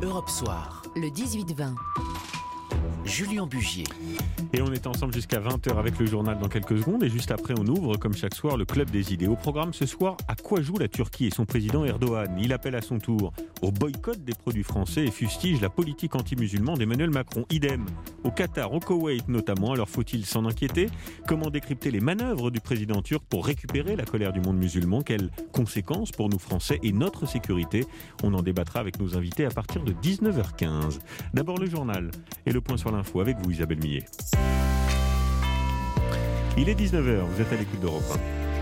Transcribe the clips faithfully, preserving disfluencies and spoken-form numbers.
Europe Soir, le dix-huit vingt. Julien Bugier. Et on est ensemble jusqu'à vingt heures avec le journal dans quelques secondes. Et juste après, on ouvre, comme chaque soir, le Club des idées. Au programme ce soir, à quoi joue la Turquie et son président Erdogan? Il appelle à son tour au boycott des produits français et fustige la politique anti-musulmane d'Emmanuel Macron. Idem au Qatar, au Koweït notamment. Alors faut-il s'en inquiéter? Comment décrypter les manœuvres du président turc pour récupérer la colère du monde musulman? Quelles conséquences pour nous Français et notre sécurité? On en débattra avec nos invités à partir de dix-neuf heures quinze. D'abord le journal et le point sur l'info avec vous Isabelle Millet. Il est dix-neuf heures, vous êtes à l'écoute d'Europe un.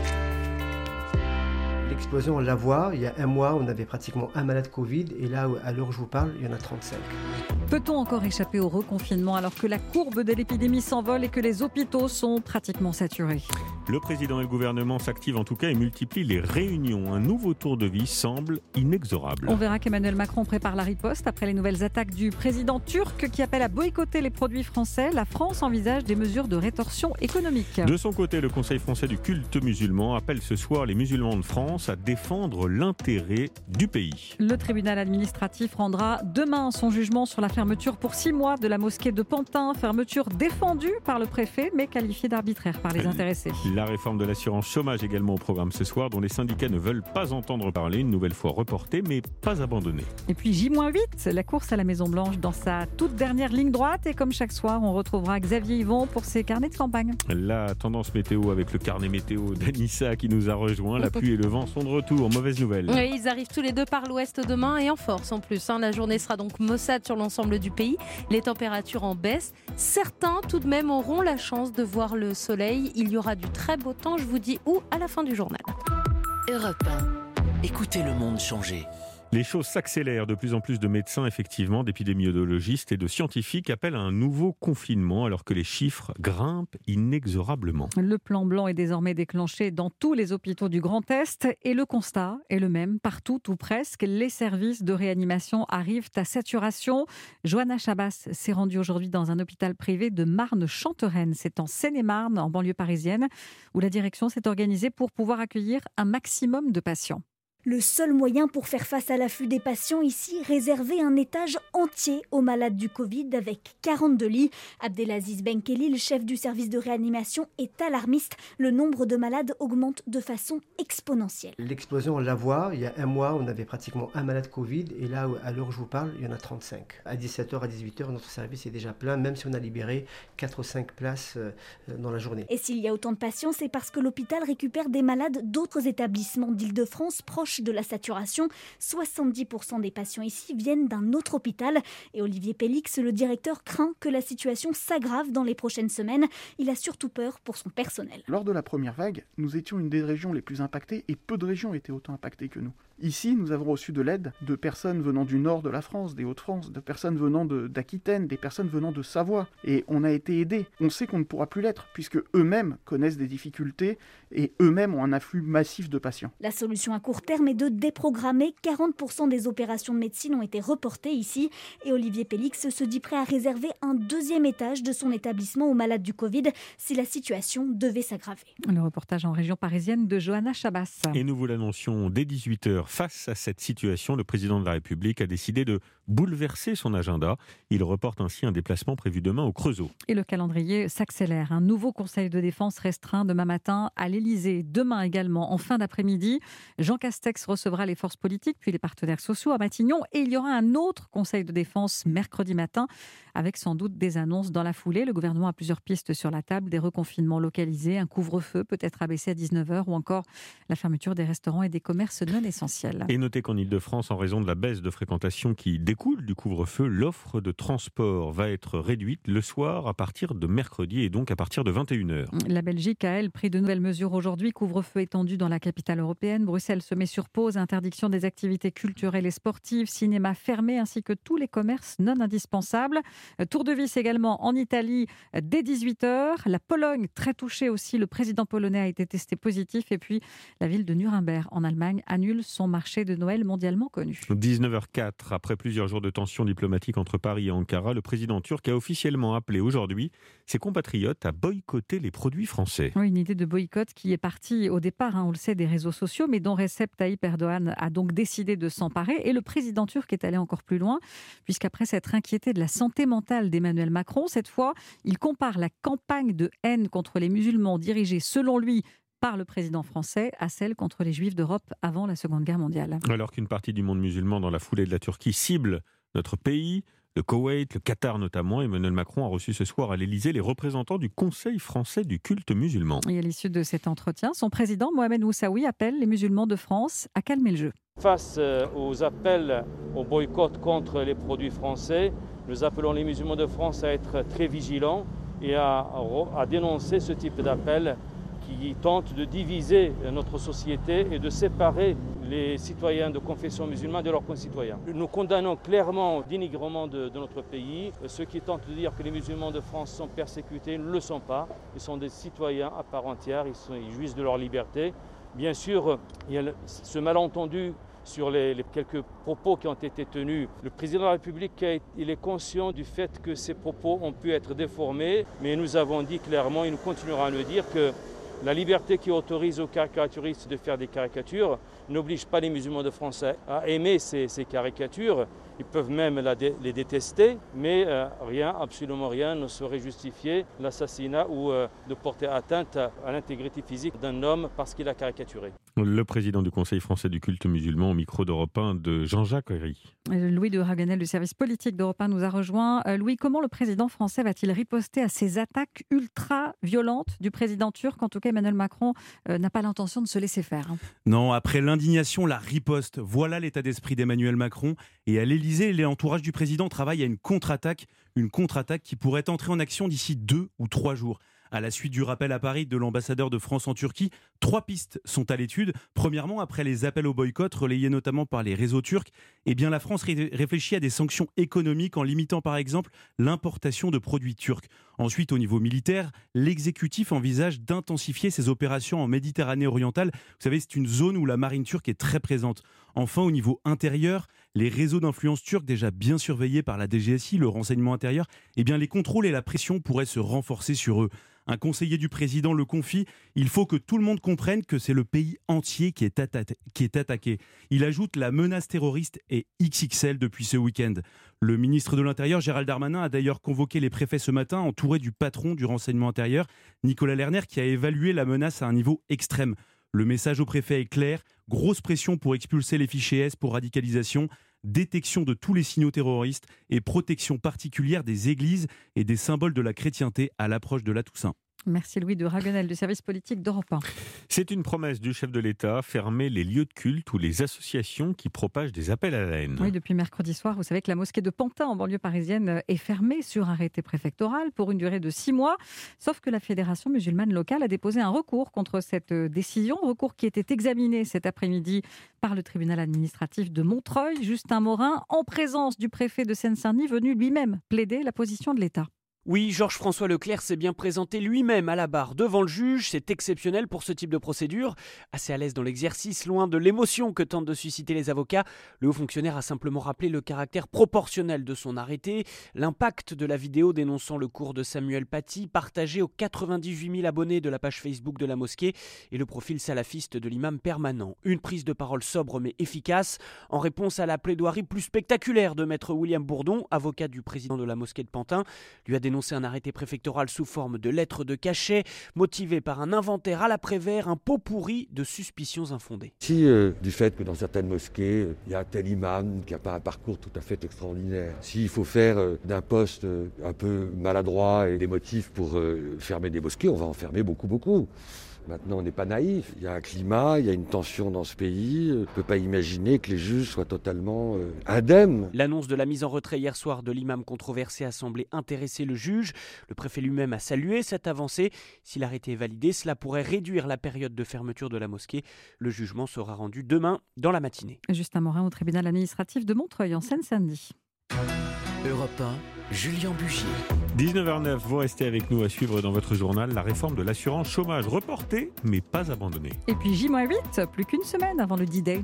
L'explosion, on la voit. Il y a un mois, on avait pratiquement un malade Covid. Et là, à l'heure où je vous parle, il y en a trente-cinq. Peut-on encore échapper au reconfinement alors que la courbe de l'épidémie s'envole et que les hôpitaux sont pratiquement saturés? Le président et le gouvernement s'activent en tout cas et multiplient les réunions. Un nouveau tour de vis semble inexorable. On verra qu'Emmanuel Macron prépare la riposte après les nouvelles attaques du président turc qui appelle à boycotter les produits français. La France envisage des mesures de rétorsion économique. De son côté, le Conseil français du culte musulman appelle ce soir les musulmans de France à défendre l'intérêt du pays. Le tribunal administratif rendra demain son jugement sur la fermeture pour six mois de la mosquée de Pantin. Fermeture défendue par le préfet mais qualifiée d'arbitraire par les intéressés. La réforme de l'assurance chômage également au programme ce soir, dont les syndicats ne veulent pas entendre parler, une nouvelle fois reportée, mais pas abandonnée. Et puis J huit, la course à la Maison-Blanche dans sa toute dernière ligne droite. Et comme chaque soir, on retrouvera Xavier Yvon pour ses carnets de campagne. La tendance météo avec le carnet météo d'Anissa qui nous a rejoint. La pluie et le vent sont de retour. Mauvaise nouvelle. Oui, ils arrivent tous les deux par l'ouest demain et en force en plus. Hein. La journée sera donc maussade sur l'ensemble du pays. Les températures en baisse. Certains tout de même auront la chance de voir le soleil. Il y aura du très beau temps, je vous dis où à la fin du journal. Europe un. Écoutez le monde changer. Les choses s'accélèrent. De plus en plus de médecins, effectivement, d'épidémiologistes et de scientifiques appellent à un nouveau confinement alors que les chiffres grimpent inexorablement. Le plan blanc est désormais déclenché dans tous les hôpitaux du Grand Est et le constat est le même partout ou presque. Les services de réanimation arrivent à saturation. Johanna Chabas s'est rendue aujourd'hui dans un hôpital privé de Marne-Chantereine. C'est en Seine-et-Marne, en banlieue parisienne, où la direction s'est organisée pour pouvoir accueillir un maximum de patients. Le seul moyen pour faire face à l'afflux des patients ici, réserver un étage entier aux malades du Covid avec quarante-deux lits. Abdelaziz Benkeli, le chef du service de réanimation, est alarmiste. Le nombre de malades augmente de façon exponentielle. L'explosion, on la voit. Il y a un mois, on avait pratiquement un malade Covid. Et là, à l'heure où je vous parle, il y en a trente-cinq. À dix-sept heures, à dix-huit heures, notre service est déjà plein, même si on a libéré quatre ou cinq places dans la journée. Et s'il y a autant de patients, c'est parce que l'hôpital récupère des malades d'autres établissements d'Île-de-France proches de la saturation. soixante-dix pour cent des patients ici viennent d'un autre hôpital. Et Olivier Pélix, le directeur, craint que la situation s'aggrave dans les prochaines semaines. Il a surtout peur pour son personnel. Lors de la première vague, nous étions une des régions les plus impactées et peu de régions étaient autant impactées que nous. Ici, nous avons reçu de l'aide de personnes venant du nord de la France, des Hauts-de-France, de personnes venant de, d'Aquitaine, des personnes venant de Savoie. Et on a été aidés. On sait qu'on ne pourra plus l'être, puisque eux-mêmes connaissent des difficultés et eux-mêmes ont un afflux massif de patients. La solution à court terme est de déprogrammer. quarante pour cent des opérations de médecine ont été reportées ici. Et Olivier Pélix se dit prêt à réserver un deuxième étage de son établissement aux malades du Covid si la situation devait s'aggraver. Le reportage en région parisienne de Johanna Chabas. Et nous vous l'annoncions dès dix-huit heures. Face à cette situation, le président de la République a décidé de bouleverser son agenda. Il reporte ainsi un déplacement prévu demain au Creusot. Et le calendrier s'accélère. Un nouveau conseil de défense restreint demain matin à l'Élysée. Demain également, en fin d'après-midi, Jean Castex recevra les forces politiques puis les partenaires sociaux à Matignon. Et il y aura un autre conseil de défense mercredi matin avec sans doute des annonces dans la foulée. Le gouvernement a plusieurs pistes sur la table, des reconfinements localisés, un couvre-feu peut-être abaissé à dix-neuf heures ou encore la fermeture des restaurants et des commerces non essentiels. Et notez qu'en Ile-de-France, en raison de la baisse de fréquentation qui découle du couvre-feu, l'offre de transport va être réduite le soir à partir de mercredi et donc à partir de vingt et une heures. La Belgique a, elle, pris de nouvelles mesures aujourd'hui. Couvre-feu étendu dans la capitale européenne. Bruxelles se met sur pause. Interdiction des activités culturelles et sportives, cinéma fermé ainsi que tous les commerces non indispensables. Tour de vis également en Italie dès dix-huit heures. La Pologne très touchée aussi. Le président polonais a été testé positif. Et puis la ville de Nuremberg en Allemagne annule son son marché de Noël mondialement connu. dix-neuf heures quatre, après plusieurs jours de tensions diplomatiques entre Paris et Ankara, le président turc a officiellement appelé aujourd'hui ses compatriotes à boycotter les produits français. Oui, une idée de boycott qui est partie au départ, hein, on le sait, des réseaux sociaux, mais dont Recep Tayyip Erdogan a donc décidé de s'emparer. Et le président turc est allé encore plus loin, puisqu'après s'être inquiété de la santé mentale d'Emmanuel Macron, cette fois, il compare la campagne de haine contre les musulmans dirigée, selon lui, par le président français à celle contre les Juifs d'Europe avant la Seconde Guerre mondiale. Alors qu'une partie du monde musulman dans la foulée de la Turquie cible notre pays, le Koweït, le Qatar notamment, Emmanuel Macron a reçu ce soir à l'Élysée les représentants du Conseil français du culte musulman. Et à l'issue de cet entretien, son président Mohamed Moussaoui appelle les musulmans de France à calmer le jeu. Face aux appels au boycott contre les produits français, nous appelons les musulmans de France à être très vigilants et à, à dénoncer ce type d'appel qui tente de diviser notre société et de séparer les citoyens de confession musulmane de leurs concitoyens. Nous condamnons clairement le dénigrement de, de notre pays. Ceux qui tentent de dire que les musulmans de France sont persécutés ne le sont pas. Ils sont des citoyens à part entière, ils, sont, ils jouissent de leur liberté. Bien sûr, il y a ce malentendu sur les, les quelques propos qui ont été tenus. Le président de la République, il est conscient du fait que ces propos ont pu être déformés, mais nous avons dit clairement, et nous continuerons à le dire, que la liberté qui autorise aux caricaturistes de faire des caricatures n'oblige pas les musulmans de France à aimer ces, ces caricatures. Ils peuvent même la dé, les détester, mais euh, rien, absolument rien ne saurait justifier l'assassinat ou euh, de porter atteinte à, à l'intégrité physique d'un homme parce qu'il a caricaturé. Le président du Conseil français du culte musulman au micro d'Europe un de Jean-Jacques Herry. Louis de Raguenel du service politique d'Europe un nous a rejoint. Louis, comment le président français va-t-il riposter à ces attaques ultra-violentes du président turc? En tout cas, Emmanuel Macron euh, n'a pas l'intention de se laisser faire. Hein. Non, après l'indignation, la riposte. Voilà l'état d'esprit d'Emmanuel Macron. Et à l'Élysée, l'entourage du président travaille à une contre-attaque. Une contre-attaque qui pourrait entrer en action d'ici deux ou trois jours. À la suite du rappel à Paris de l'ambassadeur de France en Turquie, trois pistes sont à l'étude. Premièrement, après les appels au boycott relayés notamment par les réseaux turcs, eh bien la France ré- réfléchit à des sanctions économiques en limitant par exemple l'importation de produits turcs. Ensuite, au niveau militaire, l'exécutif envisage d'intensifier ses opérations en Méditerranée orientale. Vous savez, c'est une zone où la marine turque est très présente. Enfin, au niveau intérieur, les réseaux d'influence turcs déjà bien surveillés par la D G S I, le renseignement intérieur, eh bien les contrôles et la pression pourraient se renforcer sur eux. Un conseiller du président le confie, il faut que tout le monde comprenne que c'est le pays entier qui est, atta- qui est attaqué. Il ajoute la menace terroriste est X X L depuis ce week-end. Le ministre de l'Intérieur, Gérald Darmanin, a d'ailleurs convoqué les préfets ce matin, entouré du patron du renseignement intérieur, Nicolas Lerner, qui a évalué la menace à un niveau extrême. Le message au préfet est clair, grosse pression pour expulser les fichiers S pour radicalisation, détection de tous les signaux terroristes et protection particulière des églises et des symboles de la chrétienté à l'approche de la Toussaint. Merci Louis de Raguenel du service politique d'Europe un. C'est une promesse du chef de l'État, fermer les lieux de culte ou les associations qui propagent des appels à la haine. Oui, depuis mercredi soir, vous savez que la mosquée de Pantin en banlieue parisienne est fermée sur arrêté préfectoral pour une durée de six mois. Sauf que la Fédération musulmane locale a déposé un recours contre cette décision, recours qui était examiné cet après-midi par le tribunal administratif de Montreuil. Justin Morin, en présence du préfet de Seine-Saint-Denis, venu lui-même plaider la position de l'État. Oui, Georges-François Leclerc s'est bien présenté lui-même à la barre devant le juge. C'est exceptionnel pour ce type de procédure. Assez à l'aise dans l'exercice, loin de l'émotion que tentent de susciter les avocats, le haut fonctionnaire a simplement rappelé le caractère proportionnel de son arrêté, l'impact de la vidéo dénonçant le cours de Samuel Paty, partagé aux quatre-vingt-dix-huit mille abonnés de la page Facebook de la mosquée, et le profil salafiste de l'imam permanent. Une prise de parole sobre mais efficace, en réponse à la plaidoirie plus spectaculaire de maître William Bourdon, avocat du président de la mosquée de Pantin, lui a dénoncé dénoncer un arrêté préfectoral sous forme de lettres de cachet, motivé par un inventaire à l'après-vert, un pot pourri de suspicions infondées. Si euh, du fait que dans certaines mosquées, il y a un tel imam qui n'a pas un parcours tout à fait extraordinaire, s'il faut faire euh, d'un poste euh, un peu maladroit et des motifs pour euh, fermer des mosquées, on va en fermer beaucoup, beaucoup. Maintenant, on n'est pas naïf. Il y a un climat, il y a une tension dans ce pays. On ne peut pas imaginer que les juges soient totalement euh, indemnes. L'annonce de la mise en retrait hier soir de l'imam controversé a semblé intéresser le juge. Le préfet lui-même a salué cette avancée. Si l'arrêté est validé, cela pourrait réduire la période de fermeture de la mosquée. Le jugement sera rendu demain dans la matinée. Justin Morin au tribunal administratif de Montreuil en Seine-Saint-Denis. Europe un, Julien Bugier. dix-neuf heures neuf, vous restez avec nous à suivre dans votre journal la réforme de l'assurance chômage reportée mais pas abandonnée. Et puis J huit, plus qu'une semaine avant le D-Day.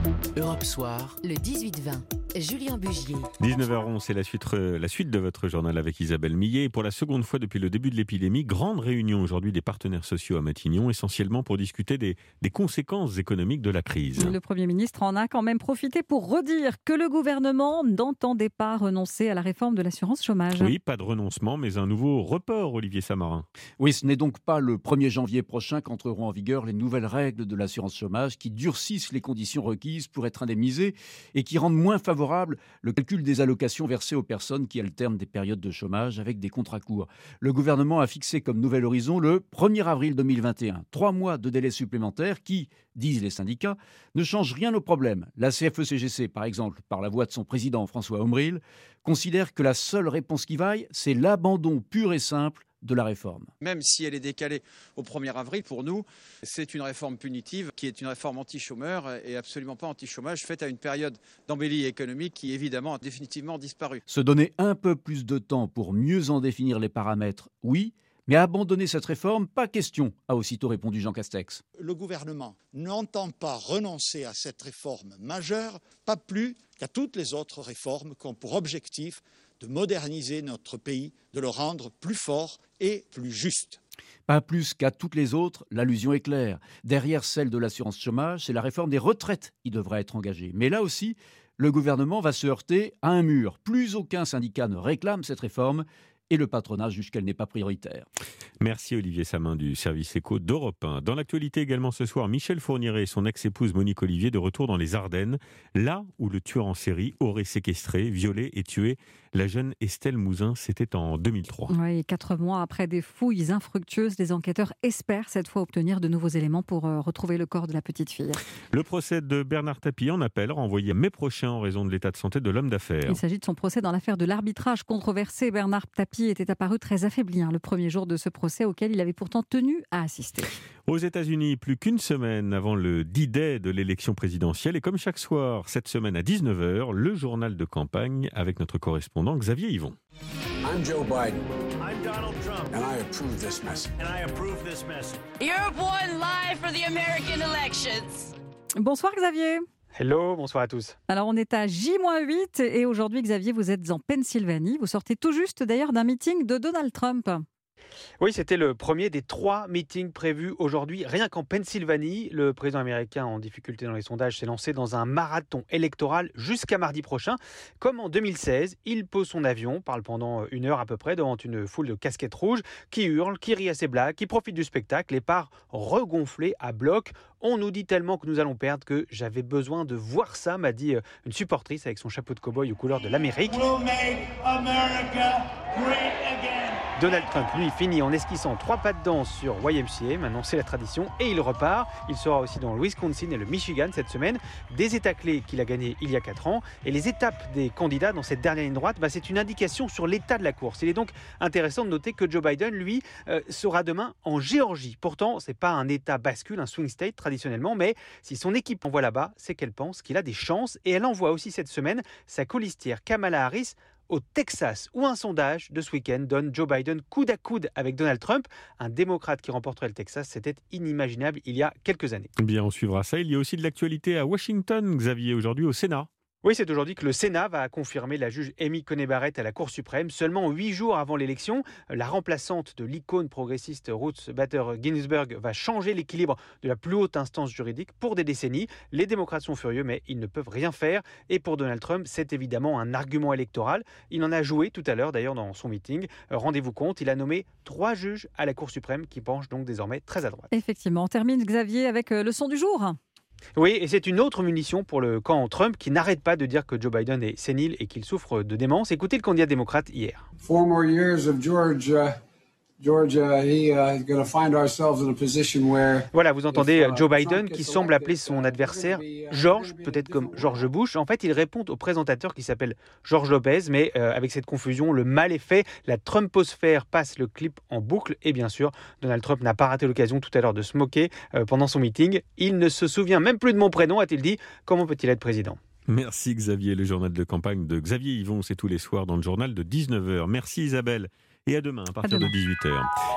Europe Soir, le dix-huit vingt. Julien Bugier. dix-neuf heures onze, c'est la suite, la suite de votre journal avec Isabelle Millet. Et pour la seconde fois depuis le début de l'épidémie, grande réunion aujourd'hui des partenaires sociaux à Matignon, essentiellement pour discuter des, des conséquences économiques de la crise. Le Premier ministre en a quand même profité pour redire que le gouvernement n'entendait pas renoncer à la réforme de l'assurance chômage. Oui, pas de renoncement, mais un nouveau report, Olivier Samarin. Oui, ce n'est donc pas le premier janvier prochain qu'entreront en vigueur les nouvelles règles de l'assurance chômage qui durcissent les conditions requises pour être indemnisé et qui rendent moins favorable le calcul des allocations versées aux personnes qui alternent des périodes de chômage avec des contrats courts. Le gouvernement a fixé comme nouvel horizon le premier avril deux mille vingt et un. Trois mois de délai supplémentaire qui, disent les syndicats, ne changent rien au problème. La C F E C G C, par exemple, par la voix de son président François Omril, considère que la seule réponse qui vaille, c'est l'abandon pur et simple de la réforme. Même si elle est décalée au premier avril, pour nous, c'est une réforme punitive qui est une réforme anti-chômeur et absolument pas anti-chômage, faite à une période d'embellie économique qui, évidemment, a définitivement disparu. Se donner un peu plus de temps pour mieux en définir les paramètres, oui, mais abandonner cette réforme, pas question, a aussitôt répondu Jean Castex. Le gouvernement n'entend pas renoncer à cette réforme majeure, pas plus qu'à toutes les autres réformes qui ont pour objectif de moderniser notre pays, de le rendre plus fort et plus juste. Pas plus qu'à toutes les autres, l'allusion est claire. Derrière celle de l'assurance chômage, c'est la réforme des retraites qui devra être engagée. Mais là aussi, le gouvernement va se heurter à un mur. Plus aucun syndicat ne réclame cette réforme et le patronat juge qu'elle n'est pas prioritaire. Merci Olivier Samin du service éco d'Europe un. Dans l'actualité également ce soir, Michel Fourniret et son ex-épouse Monique Olivier de retour dans les Ardennes, là où le tueur en série aurait séquestré, violé et tué la jeune Estelle Mouzin. C'était en deux mille trois. Oui, quatre mois après des fouilles infructueuses, les enquêteurs espèrent cette fois obtenir de nouveaux éléments pour euh, retrouver le corps de la petite fille. Le procès de Bernard Tapie en appel, renvoyé mai prochain en raison de l'état de santé de l'homme d'affaires. Il s'agit de son procès dans l'affaire de l'arbitrage controversé. Bernard Tapie était apparu très affaibli hein, le premier jour de ce procès auquel il avait pourtant tenu à assister. Aux États-Unis, plus qu'une semaine avant le D-Day de l'élection présidentielle, et comme chaque soir, cette semaine à dix-neuf heures, le journal de campagne avec notre correspondant Xavier Yvon. I'm Joe Biden. I'm Donald Trump. And I approve this message. And I approve this message. Europe One live for the American elections. Bonsoir Xavier. Hello, bonsoir à tous. Alors on est à J huit et aujourd'hui Xavier, vous êtes en Pennsylvanie. Vous sortez tout juste d'ailleurs d'un meeting de Donald Trump. Oui, c'était le premier des trois meetings prévus aujourd'hui. Rien qu'en Pennsylvanie, le président américain en difficulté dans les sondages s'est lancé dans un marathon électoral jusqu'à mardi prochain. Comme en deux mille seize, il pose son avion, parle pendant une heure à peu près devant une foule de casquettes rouges qui hurle, qui rit à ses blagues, qui profite du spectacle et part regonflé à bloc. On nous dit tellement que nous allons perdre que j'avais besoin de voir ça, m'a dit une supportrice avec son chapeau de cow-boy aux couleurs de l'Amérique. We'll make America great again. Donald Trump, lui, finit en esquissant trois pas de danse sur Y M C A. Maintenant, c'est la tradition. Et il repart. Il sera aussi dans le Wisconsin et le Michigan cette semaine. Des États clés qu'il a gagnés il y a quatre ans. Et les étapes des candidats dans cette dernière ligne droite, bah, c'est une indication sur l'état de la course. Il est donc intéressant de noter que Joe Biden, lui, euh, sera demain en Géorgie. Pourtant, ce n'est pas un État bascule, un swing state traditionnellement. Mais si son équipe envoie là-bas, c'est qu'elle pense qu'il a des chances. Et elle envoie aussi cette semaine sa colistière Kamala Harris au Texas, où un sondage de ce week-end donne Joe Biden coude à coude avec Donald Trump. Un démocrate qui remporterait le Texas, c'était inimaginable il y a quelques années. Bien, on suivra ça. Il y a aussi de l'actualité à Washington, Xavier, aujourd'hui au Sénat. Oui, c'est aujourd'hui que le Sénat va confirmer la juge Amy Coney Barrett à la Cour suprême. Seulement huit jours avant l'élection, la remplaçante de l'icône progressiste Ruth Bader Ginsburg va changer l'équilibre de la plus haute instance juridique pour des décennies. Les démocrates sont furieux, mais ils ne peuvent rien faire. Et pour Donald Trump, c'est évidemment un argument électoral. Il en a joué tout à l'heure, d'ailleurs, dans son meeting. Rendez-vous compte, il a nommé trois juges à la Cour suprême qui penchent donc désormais très à droite. Effectivement, on termine, Xavier, avec le son du jour. Oui, et c'est une autre munition pour le camp Trump qui n'arrête pas de dire que Joe Biden est sénile et qu'il souffre de démence. Écoutez le candidat démocrate hier. Four more years of George, uh, Georgia, he uh, going to find ourselves in a position where. Voilà, vous entendez Joe Biden qui semble appeler son adversaire George, peut-être comme George Bush. En fait, il répond au présentateur qui s'appelle George Lopez, mais euh, avec cette confusion, le mal est fait. La Trumposphère passe le clip en boucle et bien sûr, Donald Trump n'a pas raté l'occasion tout à l'heure de se moquer euh, pendant son meeting. Il ne se souvient même plus de mon prénom, a-t-il dit. Comment peut-il être président ? Merci Xavier. Le journal de campagne de Xavier Yvon, c'est tous les soirs dans le journal de dix-neuf heures. Merci Isabelle et à demain à partir à demain. de dix-huit heures.